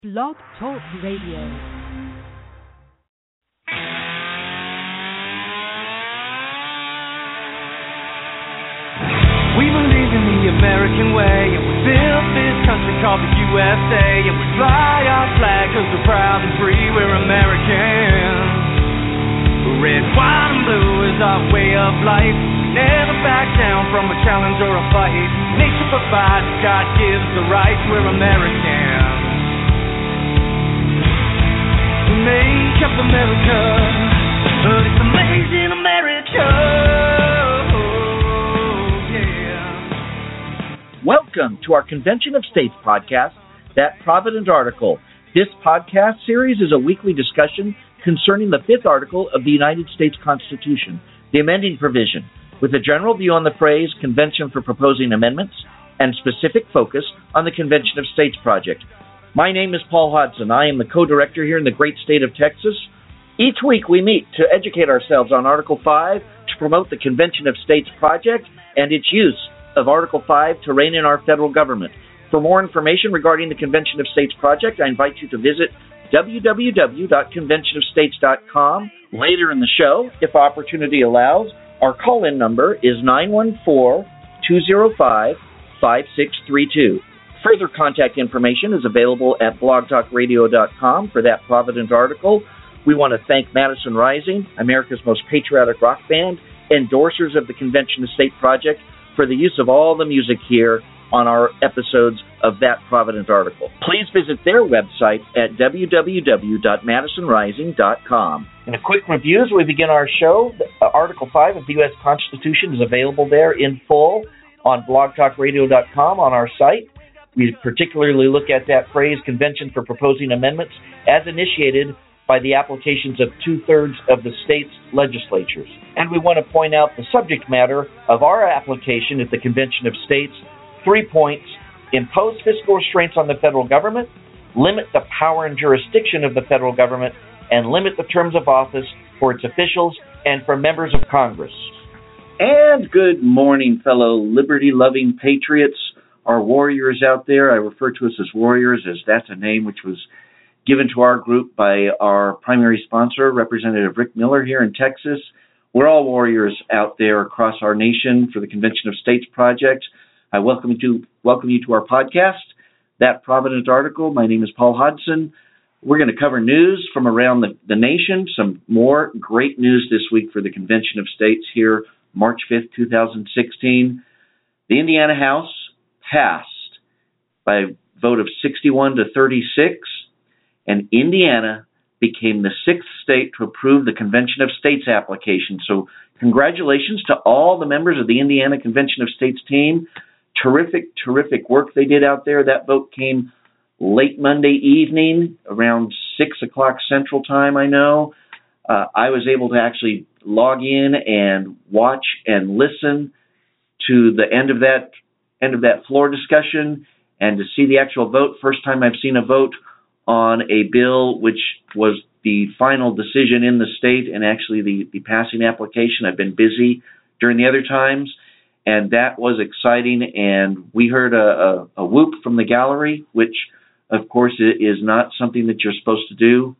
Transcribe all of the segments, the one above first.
Blog Talk Radio. We believe in the American way, and we built this country called the USA, and we fly our flag because we're proud and free, we're Americans. Red, white, and blue is our way of life. We never back down from a challenge or a fight. Nature provides, God gives the right, we're Americans. We make up America, it's amazing America. Welcome to our Convention of States podcast, That Provident Article. This podcast series is a weekly discussion concerning the fifth article of the United States Constitution, the amending provision, with a general view on the phrase Convention for Proposing Amendments and specific focus on the Convention of States project. My name is Paul Hodson. I am the co-director here in the great state of Texas. Each week we meet to educate ourselves on Article 5 to promote the Convention of States project and its use of Article 5 to rein in our federal government. For more information regarding the Convention of States project, I invite you to visit www.conventionofstates.com. Later in the show, if opportunity allows, our call-in number is 914-205-5632. Further contact information is available at blogtalkradio.com for That Provident Article. We want to thank Madison Rising, America's most patriotic rock band, endorsers of the Convention of States project, for the use of all the music here on our episodes of That Provident Article. Please visit their website at www.madisonrising.com. In a quick review as we begin our show, Article 5 of the U.S. Constitution is available there in full on blogtalkradio.com on our site. We particularly look at that phrase, Convention for Proposing Amendments, as initiated by the applications of two-thirds of the state's legislatures. And we want to point out the subject matter of our application at the Convention of States. 3 points: impose fiscal restraints on the federal government, limit the power and jurisdiction of the federal government, and limit the terms of office for its officials and for members of Congress. And good morning, fellow liberty-loving patriots, our warriors out there. I refer to us as warriors, as that's a name which was given to our group by our primary sponsor, Representative Rick Miller here in Texas. We're all warriors out there across our nation for the Convention of States project. I welcome you to our podcast, That Provident Article. My name is Paul Hodson. We're going to cover news from around the nation, some more great news this week for the Convention of States here, March 5th, 2016. The Indiana House passed by a vote of 61 to 36, and Indiana became the sixth state to approve the Convention of States application. So congratulations to all the members of the Indiana Convention of States team. Terrific work they did out there. That vote came late Monday evening, around 6 o'clock Central Time, I know. I was able to actually log in and watch and listen to the end of that floor discussion and to see the actual vote. First time I've seen a vote on a bill which was the final decision in the state and actually the passing application. I've been busy during the other times, and that was exciting. And we heard a whoop from the gallery, which, of course, is not something that you're supposed to do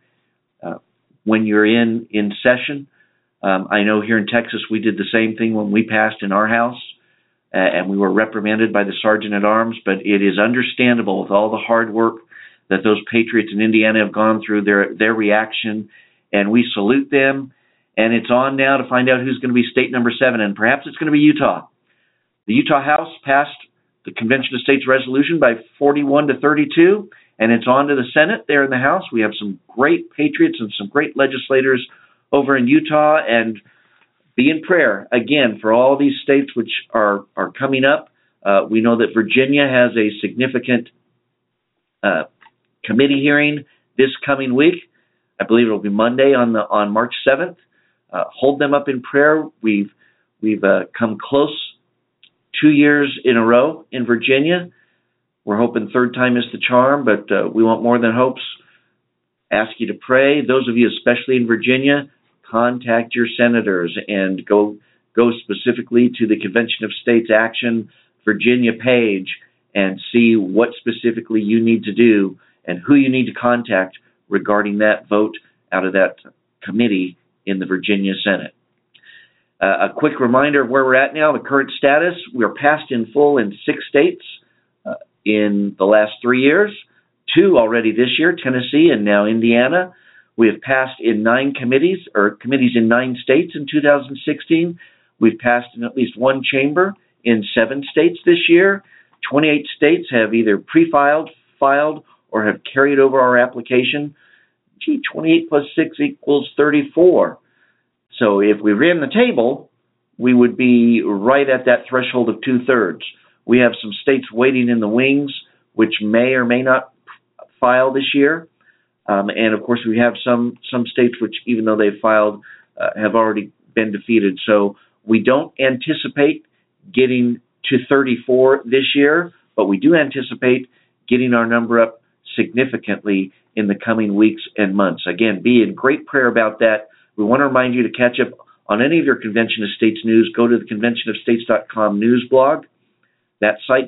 when you're in session. I know here in Texas we did the same thing when we passed in our house, and we were reprimanded by the Sergeant at Arms, but it is understandable with all the hard work that those patriots in Indiana have gone through, their reaction, and we salute them. And it's on now to find out who's going to be state number 7, and perhaps it's going to be Utah. The Utah House passed the Convention of States resolution by 41 to 32, and it's on to the Senate there in the House. We have some great patriots and some great legislators over in Utah, and be in prayer, again, for all these states which are coming up. We know that Virginia has a significant committee hearing this coming week. I believe it will be Monday on March 7th. Hold them up in prayer. We've come close 2 years in a row in Virginia. We're hoping third time is the charm, but we want more than hopes. Ask you to pray. Those of you especially in Virginia, contact your senators and go specifically to the Convention of States Action Virginia page and see what specifically you need to do and who you need to contact regarding that vote out of that committee in the Virginia Senate. A quick reminder of where we're at now, the current status. We're passed in full in 6 states in the last 3 years, 2 already this year, Tennessee and now Indiana. We have passed in 9 committees in 9 states in 2016. We've passed in at least 1 chamber in 7 states this year. 28 states have either pre-filed, filed, or have carried over our application. 28 plus 6 equals 34. So if we ran the table, we would be right at that threshold of 2/3. We have some states waiting in the wings, which may or may not file this year. And of course, we have some states which, even though they've filed, have already been defeated. So we don't anticipate getting to 34 this year, but we do anticipate getting our number up significantly in the coming weeks and months. Again, be in great prayer about that. We want to remind you to catch up on any of your Convention of States news. Go to the conventionofstates.com news blog. That site,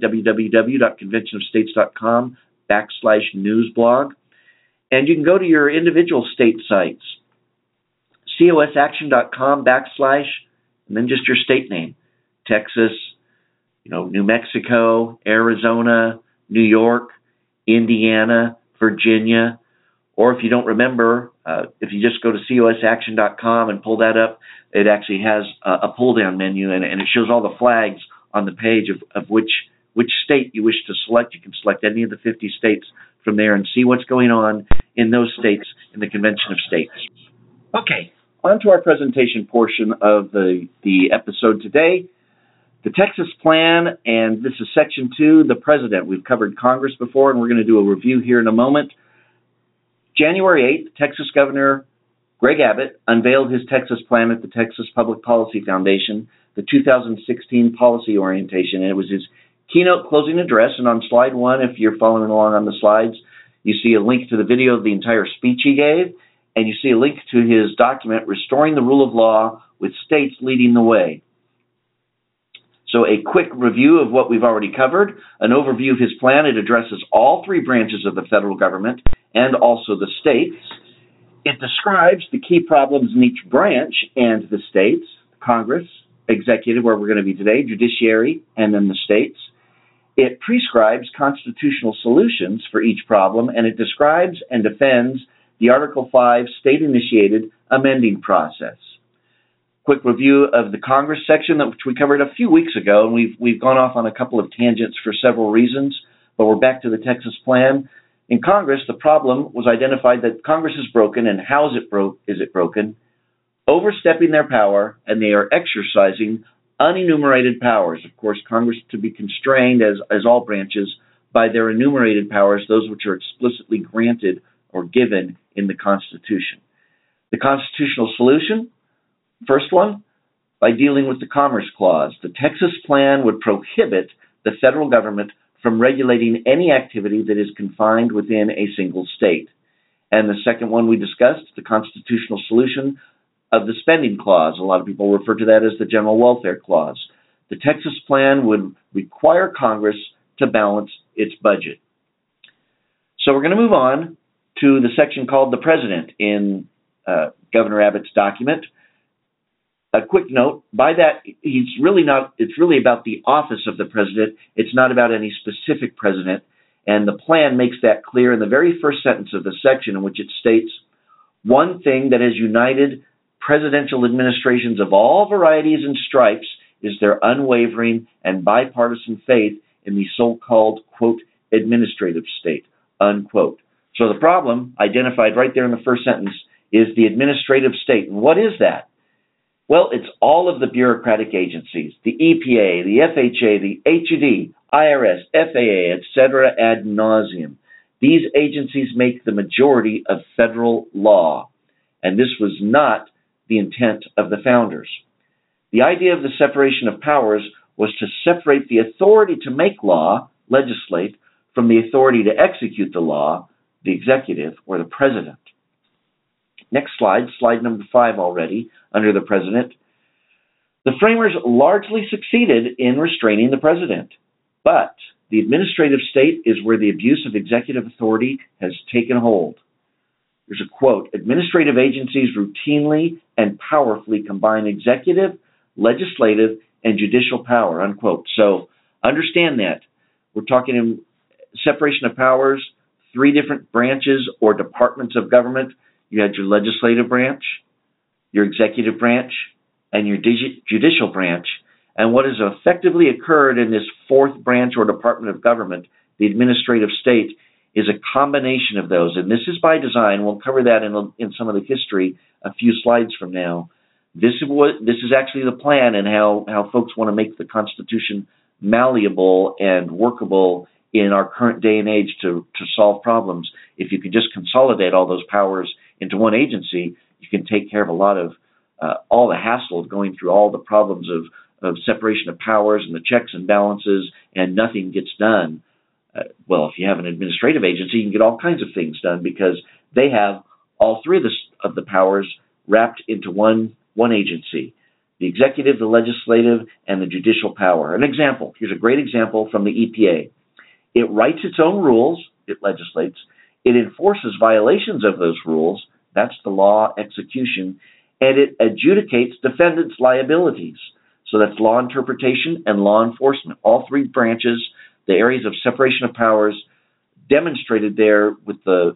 www.conventionofstates.com/news blog. And you can go to your individual state sites, cosaction.com / and then just your state name, Texas, New Mexico, Arizona, New York, Indiana, Virginia. Or if you don't remember, if you just go to cosaction.com and pull that up, it actually has a pull-down menu, and it shows all the flags on the page of which state you wish to select. You can select any of the 50 states from there and see what's going on in those states in the Convention of States. Okay, on to our presentation portion of the episode today. The Texas Plan, and this is Section 2, the President. We've covered Congress before, and we're going to do a review here in a moment. January 8th, Texas Governor Greg Abbott unveiled his Texas Plan at the Texas Public Policy Foundation, the 2016 policy orientation, and it was his keynote closing address. And on slide 1, if you're following along on the slides, you see a link to the video of the entire speech he gave, and you see a link to his document, Restoring the Rule of Law with States Leading the Way. So a quick review of what we've already covered, an overview of his plan. It addresses all 3 branches of the federal government and also the states. It describes the key problems in each branch and the states, Congress, executive, where we're going to be today, judiciary, and then the states. It prescribes constitutional solutions for each problem, and it describes and defends the Article 5 state-initiated amending process. Quick review of the Congress section, which we covered a few weeks ago, and we've gone off on a couple of tangents for several reasons, but we're back to the Texas Plan. In Congress, the problem was identified that Congress is broken, and how is it broken? Overstepping their power, and they are exercising unenumerated powers. Of course, Congress to be constrained, as all branches, by their enumerated powers, those which are explicitly granted or given in the Constitution. The constitutional solution, first one, by dealing with the Commerce Clause. The Texas Plan would prohibit the federal government from regulating any activity that is confined within a single state. And the second one we discussed, the constitutional solution of the Spending Clause. A lot of people refer to that as the General Welfare Clause. The Texas Plan would require Congress to balance its budget. So we're going to move on to the section called the President in Governor Abbott's document. A quick note, by that, it's really about the office of the president. It's not about any specific president. And the plan makes that clear in the very first sentence of the section, in which it states, one thing that has united presidential administrations of all varieties and stripes is their unwavering and bipartisan faith in the so-called, quote, administrative state, unquote. So the problem, identified right there in the first sentence, is the administrative state. And what is that? Well, it's all of the bureaucratic agencies, the EPA, the FHA, the HUD, IRS, FAA, etc., ad nauseum. These agencies make the majority of federal law, and this was not the intent of the founders. The idea of the separation of powers was to separate the authority to make law, legislate, from the authority to execute the law, the executive, or the president. Next slide, slide number 5 already, under the president. The framers largely succeeded in restraining the president, but the administrative state is where the abuse of executive authority has taken hold. There's a quote, administrative agencies routinely and powerfully combine executive, legislative, and judicial power, unquote. So understand that. We're talking in separation of powers, 3 different branches or departments of government. You had your legislative branch, your executive branch, and your judicial branch. And what has effectively occurred in this 4th branch or department of government, the administrative state, is a combination of those. And this is by design. We'll cover that in some of the history a few slides from now. This is actually the plan and how folks want to make the Constitution malleable and workable in our current day and age to solve problems. If you could just consolidate all those powers into one agency, you can take care of a lot of all the hassle of going through all the problems of separation of powers and the checks and balances, and nothing gets done. Well, if you have an administrative agency, you can get all kinds of things done because they have all 3 of the powers wrapped into one agency: the executive, the legislative, and the judicial power. An example, here's a great example from the EPA. It writes its own rules, it legislates, it enforces violations of those rules, that's the law execution, and it adjudicates defendants' liabilities. So that's law interpretation and law enforcement. All 3 branches, the areas of separation of powers, demonstrated there with the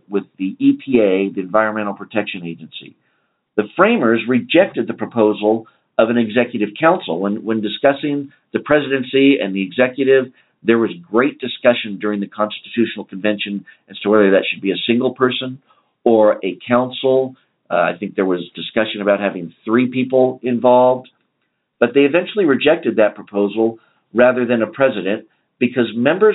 EPA, the Environmental Protection Agency. The framers rejected the proposal of an executive council. When discussing the presidency and the executive, there was great discussion during the Constitutional Convention as to whether that should be a single person or a council. I think there was discussion about having 3 people involved. But they eventually rejected that proposal rather than a president because members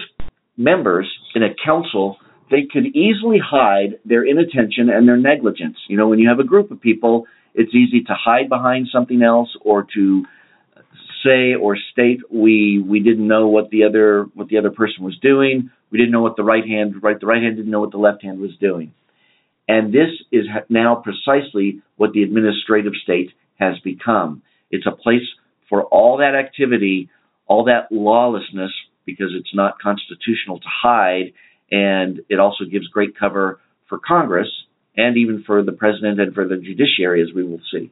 in a council, they could easily hide their inattention and their negligence. You know, when you have a group of people, it's easy to hide behind something else or to say or state we didn't know what the other person was doing. We didn't know what the right hand didn't know what the left hand was doing. And this is now precisely what the administrative state has become. It's a place for all that activity, all that lawlessness, because it's not constitutional to hide, and it also gives great cover for Congress and even for the president and for the judiciary, as we will see.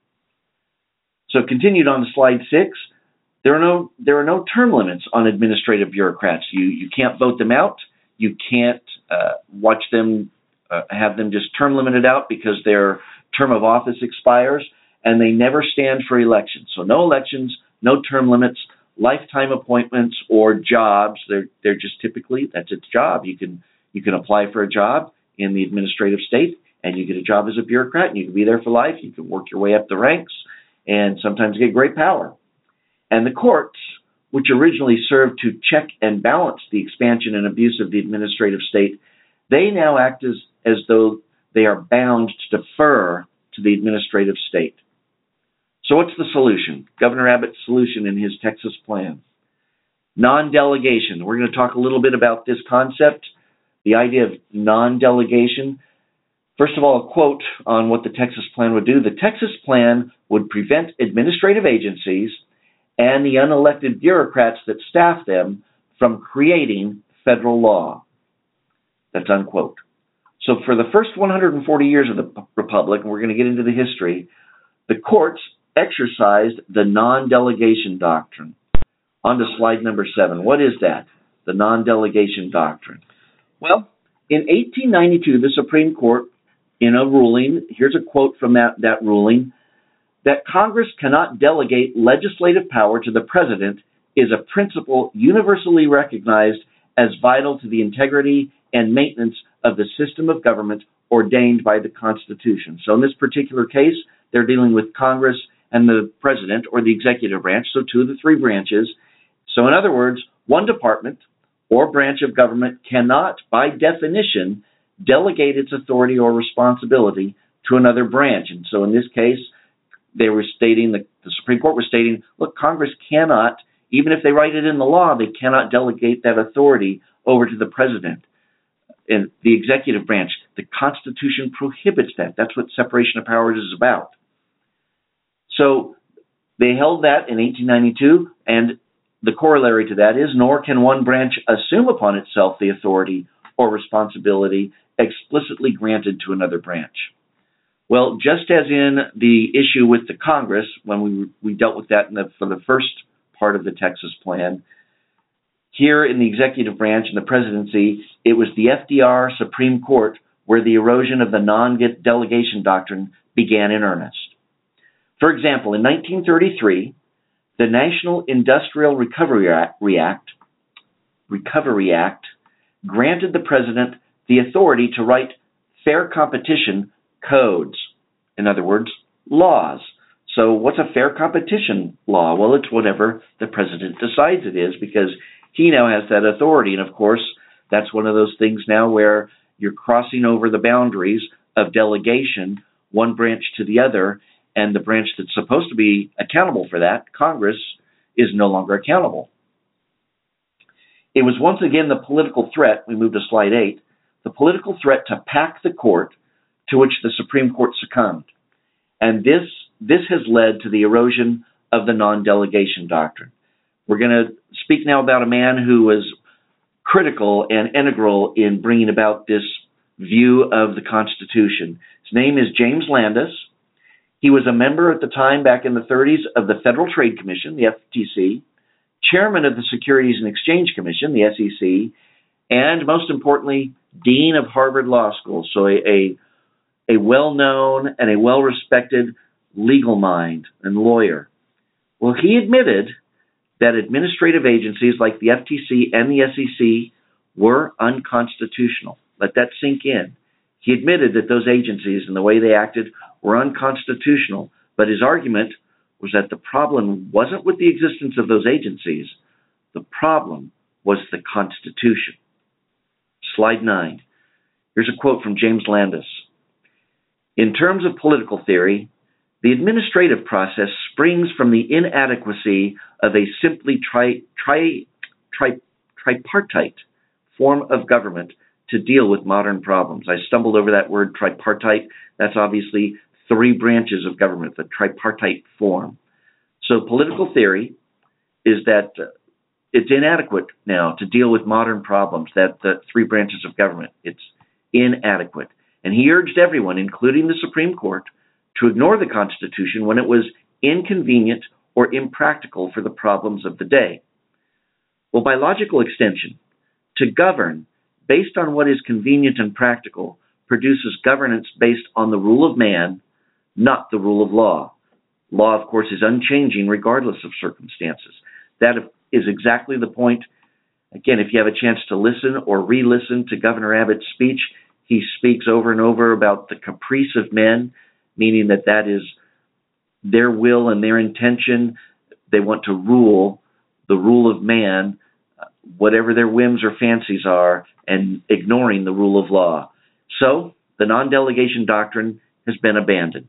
So continued on to slide 6, there are no term limits on administrative bureaucrats. You can't vote them out. You can't watch them, have them just term limited out because their term of office expires, and they never stand for election. So no elections, no term limits, lifetime appointments or jobs. They're just typically, that's its job. You can apply for a job in the administrative state, and you get a job as a bureaucrat, and you can be there for life. You can work your way up the ranks and sometimes get great power. And the courts, which originally served to check and balance the expansion and abuse of the administrative state, they now act as though they are bound to defer to the administrative state. So what's the solution? Governor Abbott's solution in his Texas plan. Non-delegation. We're going to talk a little bit about this concept, the idea of non-delegation. First of all, a quote on what the Texas plan would do. The Texas plan would prevent administrative agencies and the unelected bureaucrats that staff them from creating federal law. That's unquote. So for the first 140 years of the Republic, and we're going to get into the history, the courts exercised the non-delegation doctrine. On to slide number 7. What is that? The non-delegation doctrine. Well, in 1892, the Supreme Court, in a ruling, here's a quote from that ruling, that Congress cannot delegate legislative power to the president is a principle universally recognized as vital to the integrity and maintenance of the system of government ordained by the Constitution. So in this particular case, they're dealing with Congress and the president or the executive branch, so 2 of the 3 branches. So in other words, one department or branch of government cannot, by definition, delegate its authority or responsibility to another branch. And so in this case, they were stating, the Supreme Court was stating, look, Congress cannot, even if they write it in the law, they cannot delegate that authority over to the president. In the executive branch, the Constitution prohibits that. That's what separation of powers is about. So they held that in 1892, and the corollary to that is, nor can one branch assume upon itself the authority or responsibility explicitly granted to another branch. Well, just as in the issue with the Congress, when we dealt with that for the first part of the Texas plan, here in the executive branch and the presidency, it was the FDR Supreme Court where the erosion of the non-delegation doctrine began in earnest. For example, in 1933, the National Industrial Recovery Act granted the president the authority to write fair competition codes. In other words, laws. So what's a fair competition law? Well, it's whatever the president decides it is, because he now has that authority. And of course, that's one of those things now where you're crossing over the boundaries of delegation, one branch to the other, and the branch that's supposed to be accountable for that, Congress, is no longer accountable. It was once again the political threat, we move to slide 8, the political threat to pack the court to which the Supreme Court succumbed. And this has led to the erosion of the non-delegation doctrine. We're going to speak now about a man who was critical and integral in bringing about this view of the Constitution. His name is James Landis. He was a member at the time, back in the 30s, of the Federal Trade Commission, the FTC, chairman of the Securities and Exchange Commission, the SEC, and most importantly, dean of Harvard Law School. So a well-known and a well-respected legal mind and lawyer. Well, he admitted that administrative agencies like the FTC and the SEC were unconstitutional. Let that sink in. He admitted that those agencies and the way they acted were unconstitutional, but his argument was that the problem wasn't with the existence of those agencies. The problem was the Constitution. Slide 9. Here's a quote from James Landis. In terms of political theory, the administrative process springs from the inadequacy of a simply tripartite form of government to deal with modern problems. I stumbled over that word tripartite. That's obviously 3 branches of government, the tripartite form. So political theory is that it's inadequate now to deal with modern problems, that the 3 branches of government, it's inadequate. And he urged everyone, including the Supreme Court, to ignore the Constitution when it was inconvenient or impractical for the problems of the day. Well, by logical extension, to govern based on what is convenient and practical produces governance based on the rule of man, not the rule of law. Law, of course, is unchanging regardless of circumstances. That is exactly the point. Again, if you have a chance to listen or re-listen to Governor Abbott's speech, he speaks over and over about the caprice of men, meaning that is their will and their intention. They want to rule, the rule of man, whatever their whims or fancies are, and ignoring the rule of law. So, the non-delegation doctrine has been abandoned.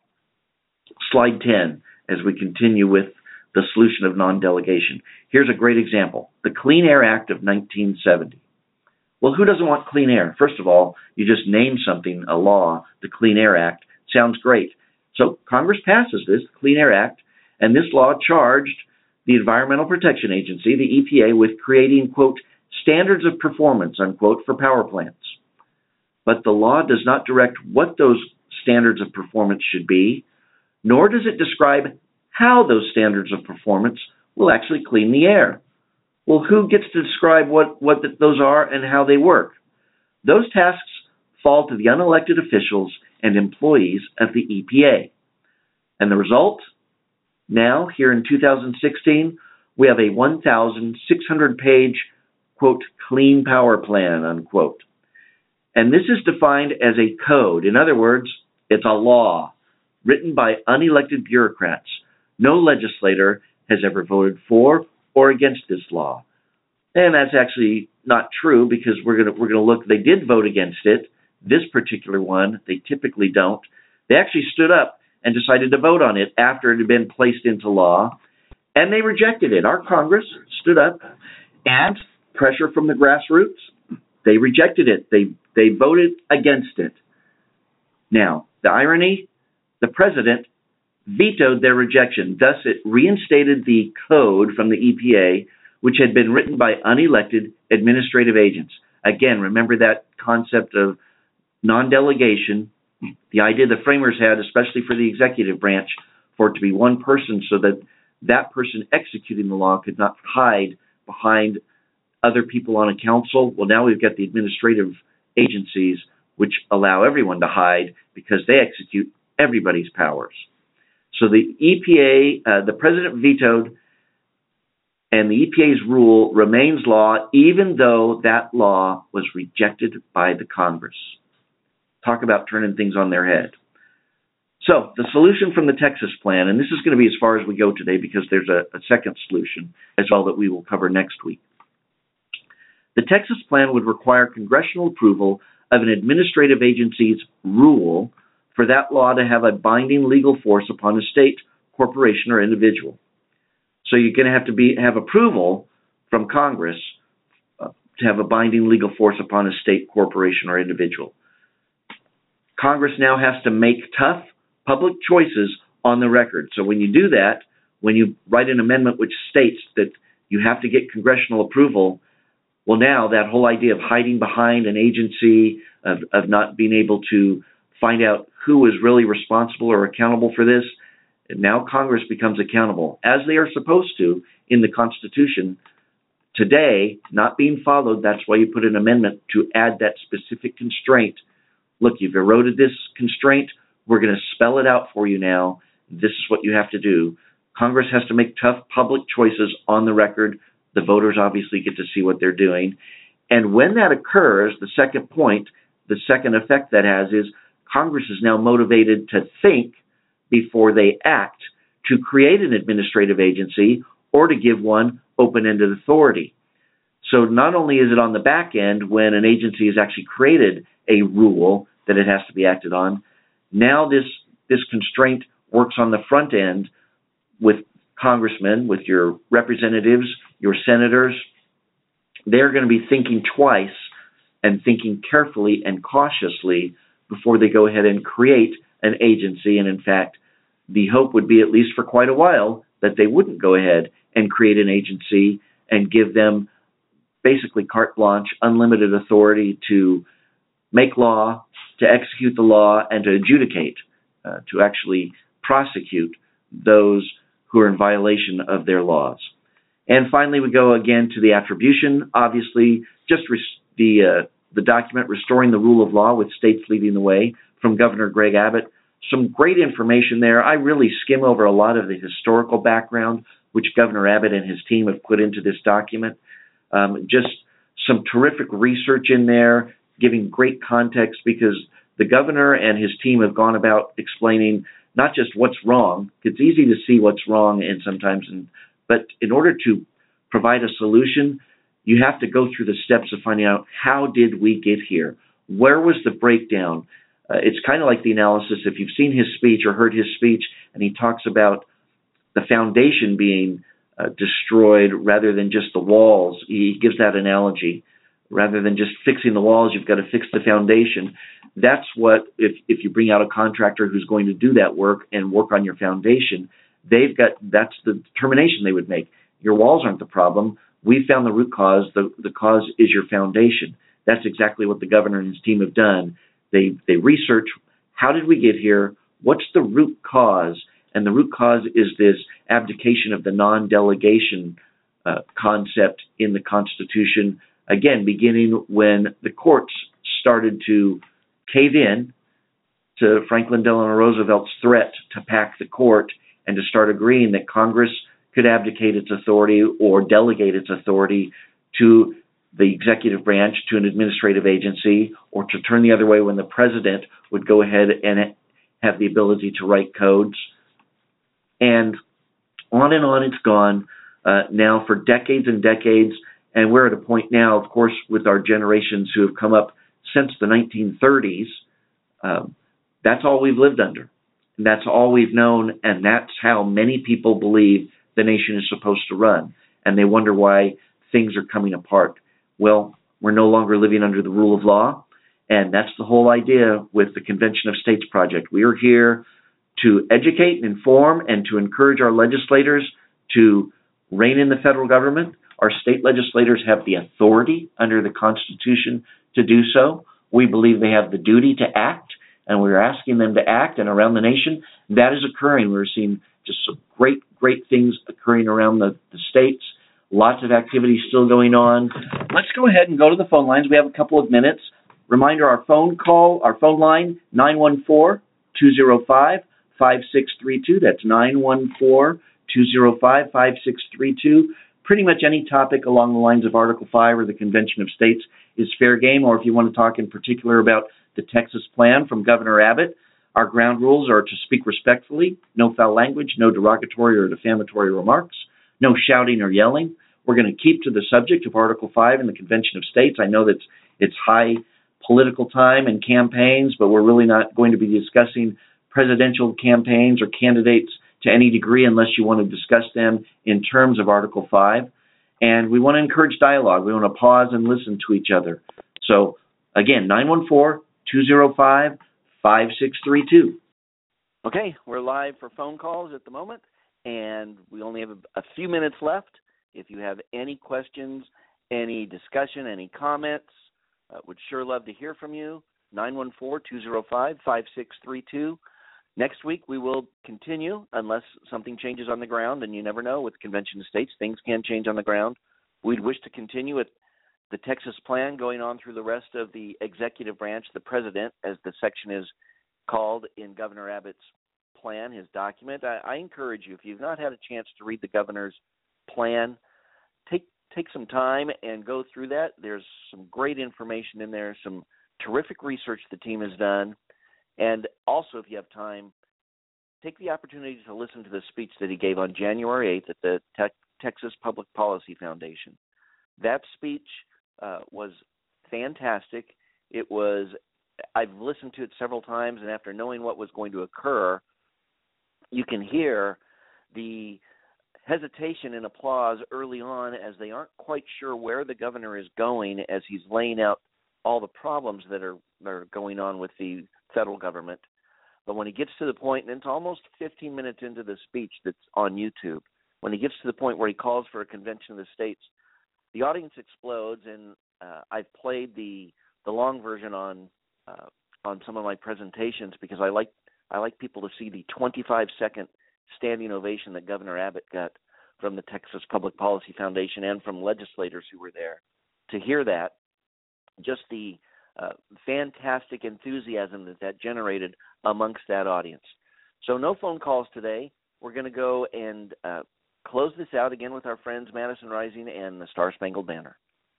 Slide 10, as we continue with the solution of non-delegation. Here's a great example, the Clean Air Act of 1970. Well, who doesn't want clean air? First of all, you just name something, a law, the Clean Air Act. Sounds great. So Congress passes this Clean Air Act, and this law charged the Environmental Protection Agency, the EPA, with creating, quote, standards of performance, unquote, for power plants. But the law does not direct what those standards of performance should be, nor does it describe how those standards of performance will actually clean the air. Well, who gets to describe what those are and how they work? Those tasks fall to the unelected officials and employees of the EPA. And the result? Now, here in 2016, we have a 1,600-page, quote, clean power plan, unquote. And this is defined as a code. In other words, it's a law written by unelected bureaucrats. No legislator has ever voted for or against this law. And that's actually not true, because we're going to look, they did vote against it. This particular one, they typically don't. They actually stood up and decided to vote on it after it had been placed into law, and they rejected it. Our Congress stood up, and pressure from the grassroots, they rejected it. They voted against it. Now, the irony, the president vetoed their rejection. Thus, it reinstated the code from the EPA, which had been written by unelected administrative agents. Again, remember that concept of non-delegation, the idea the framers had, especially for the executive branch, for it to be one person so that that person executing the law could not hide behind other people on a council. Well, now we've got the administrative agencies which allow everyone to hide because they execute everybody's powers. So the EPA, the president vetoed, and the EPA's rule remains law even though that law was rejected by the Congress. Talk about turning things on their head. So the solution from the Texas plan, and this is going to be as far as we go today because there's a second solution as well that we will cover next week. The Texas plan would require congressional approval of an administrative agency's rule for that law to have a binding legal force upon a state, corporation, or individual. So you're going to have approval from Congress to have a binding legal force upon a state, corporation, or individual. Congress now has to make tough public choices on the record. So when you do that, when you write an amendment which states that you have to get congressional approval, well, now that whole idea of hiding behind an agency, of not being able to find out who is really responsible or accountable for this, now Congress becomes accountable, as they are supposed to in the Constitution. Today, not being followed, that's why you put an amendment to add that specific constraint. Look, you've eroded this constraint. We're going to spell it out for you now. This is what you have to do. Congress has to make tough public choices on the record. The voters obviously get to see what they're doing. And when that occurs, the second point, the second effect that has is Congress is now motivated to think before they act to create an administrative agency or to give one open-ended authority. So not only is it on the back end when an agency has actually created a rule that it has to be acted on, now this constraint works on the front end with congressmen, with your representatives, your senators. They're going to be thinking twice and thinking carefully and cautiously before they go ahead and create an agency. And in fact, the hope would be, at least for quite a while, that they wouldn't go ahead and create an agency and give them basically carte blanche, unlimited authority to make law, to execute the law, and to adjudicate, to actually prosecute those who are in violation of their laws. And finally, we go again to the attribution. Obviously, just the document Restoring the Rule of Law with States Leading the Way from Governor Greg Abbott. Some great information there. I really skim over a lot of the historical background which Governor Abbott and his team have put into this document. Just some terrific research in there, giving great context, because the governor and his team have gone about explaining not just what's wrong. It's easy to see what's wrong but in order to provide a solution, you have to go through the steps of finding out, how did we get here? Where was the breakdown? It's kind of like the analysis, if you've seen his speech or heard his speech, and he talks about the foundation being destroyed rather than just the walls. He gives that analogy. Rather than just fixing the walls, you've got to fix the foundation. That's what, if you bring out a contractor who's going to do that work and work on your foundation, that's the determination they would make. Your walls aren't the problem. We found the root cause. The cause is your foundation. That's exactly what the governor and his team have done. They research, how did we get here? What's the root cause? And the root cause is this abdication of the non-delegation concept in the Constitution, again, beginning when the courts started to cave in to Franklin Delano Roosevelt's threat to pack the court and to start agreeing that Congress could abdicate its authority or delegate its authority to the executive branch, to an administrative agency, or to turn the other way when the president would go ahead and have the ability to write codes. And on it's gone now for decades and decades. And we're at a point now, of course, with our generations who have come up since the 1930s, that's all we've lived under. And that's all we've known, and that's how many people believe the nation is supposed to run. And they wonder why things are coming apart. Well, we're no longer living under the rule of law, and that's the whole idea with the Convention of States Project. We are here to educate and inform and to encourage our legislators to rein in the federal government. Our state legislators have the authority under the Constitution to do so. We believe they have the duty to act, and we're asking them to act. And around the nation, that is occurring. We're seeing just some great things occurring around the states. Lots of activity still going on. Let's go ahead and go to the phone lines. We have a couple of minutes. Reminder, our phone line, 914-205-5632. That's 914-205-5632. Pretty much any topic along the lines of Article 5 or the Convention of States is fair game, or if you want to talk in particular about the Texas plan from Governor Abbott, our ground rules are to speak respectfully, no foul language, no derogatory or defamatory remarks, no shouting or yelling. We're going to keep to the subject of Article 5 in the Convention of States. I know that it's high political time and campaigns, but we're really not going to be discussing presidential campaigns or candidates to any degree unless you want to discuss them in terms of Article 5. And we want to encourage dialogue. We want to pause and listen to each other. So, again, 914-205-5632. Okay, we're live for phone calls at the moment, and we only have a few minutes left. If you have any questions, any discussion, any comments, would sure love to hear from you. 914-205-5632. Next week, we will continue unless something changes on the ground, and you never know with Convention of States. Things can change on the ground. We'd wish to continue with the Texas plan going on through the rest of the executive branch, the president, as the section is called in Governor Abbott's plan, his document. I encourage you, if you've not had a chance to read the governor's plan, take some time and go through that. There's some great information in there, some terrific research the team has done. And also, if you have time, take the opportunity to listen to the speech that he gave on January 8th at the Texas Public Policy Foundation. That speech was fantastic. I've listened to it several times, and after knowing what was going to occur, you can hear the hesitation and applause early on as they aren't quite sure where the governor is going as he's laying out all the problems that are going on with the federal government. But when he gets to the point, and it's almost 15 minutes into the speech that's on YouTube, when he gets to the point where he calls for a convention of the states, the audience explodes, and I've played the long version on some of my presentations because I like people to see the 25-second standing ovation that Governor Abbott got from the Texas Public Policy Foundation and from legislators who were there. To hear that, just the fantastic enthusiasm that generated amongst that audience. So no phone calls today. We're going to go and close this out again with our friends Madison Rising and the Star Spangled Banner.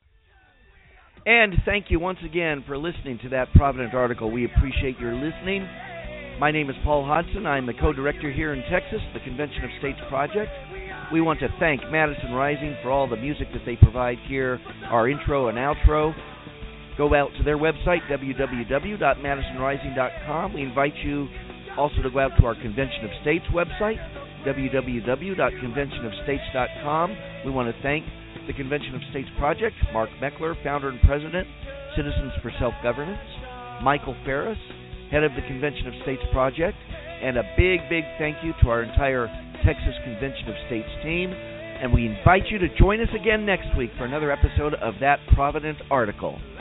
And thank you once again for listening to that Provident article. We appreciate your listening. My name is Paul Hodson. I'm the co-director here in Texas, the Convention of States Project. We want to thank Madison Rising for all the music that they provide here, our intro and outro. Go out to their website, www.madisonrising.com. We invite you also to go out to our Convention of States website, www.conventionofstates.com. We want to thank the Convention of States Project, Mark Meckler, founder and president, Citizens for Self-Governance, Michael Ferris, head of the Convention of States Project, and a big thank you to our entire Texas Convention of States team. And we invite you to join us again next week for another episode of That Provident Article.